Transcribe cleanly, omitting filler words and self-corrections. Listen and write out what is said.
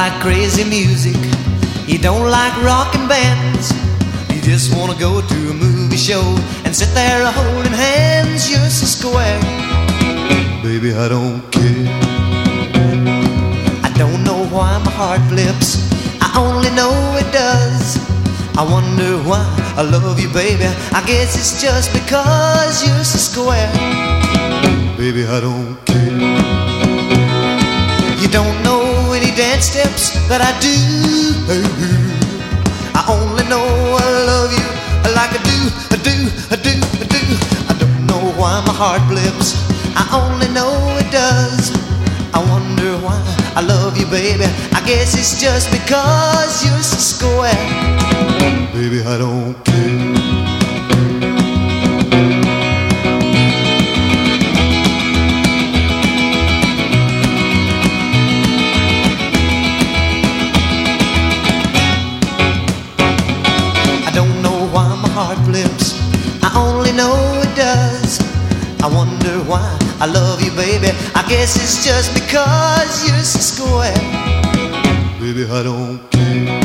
like crazy music. You don't like rockin' bands. You just wanna go to a movie show and sit there holding hands. You're so square. Baby, I don't care. I don't know why my heart flips. I only know it does. I wonder why I love you, baby. I guess it's just because you're so square. Baby, I don't care. You don't know any dance steps that I do. I only know I love you like I do. I don't know why my heart blips. I only know it does. I wonder why I love you, baby. I guess it's just because you're so square. Baby, I don't care. I don't know why my heart flips. I only know it does. I wonder why I love you, baby. I guess it's just because you're so square. Baby, I don't care.